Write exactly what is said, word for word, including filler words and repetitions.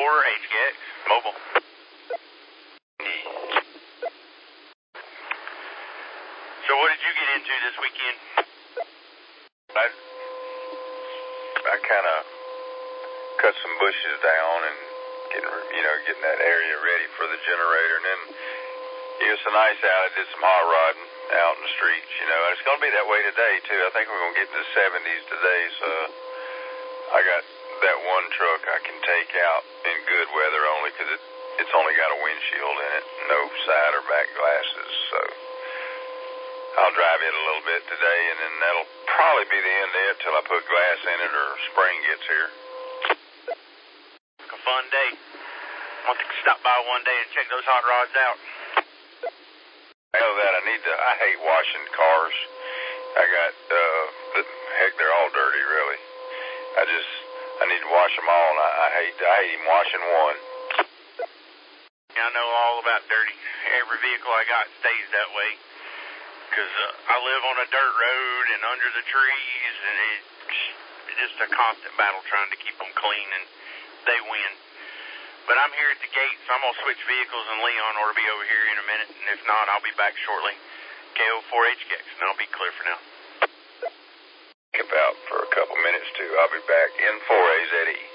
four H G X, mobile. So what did you get into this weekend? I, I kind of cut some bushes down and getting, you know, getting that area ready for the generator. And then it was so nice out. I did some hot rodding out in the streets, you know. And it's going to be that way today, too. I think we're going to get in the seventies today, so I got that one truck I can take out in good weather only because it, it's only got a windshield in it, no side or back glasses, so I'll drive it a little bit today, and then that'll probably be the end of it till I put glass in it or spring gets here. A fun day. I'll have to stop by one day and check those hot rods out. I know that I need to, I hate washing cars. I got, uh, the, heck, they're all dirty, really. I just, I need to wash them all, and I, I hate, I hate even washing one. I know all about dirty. Every vehicle I got stays that way. Because uh, I live on a dirt road and under the trees, and it's, it's just a constant battle trying to keep them clean, and they win. But I'm here at the gate, so I'm going to switch vehicles, and Leon ought to be over here in a minute, and if not, I'll be back shortly. K O four H G X, and I'll be clear for now. About for a couple minutes, too. I'll be back in four A Z E.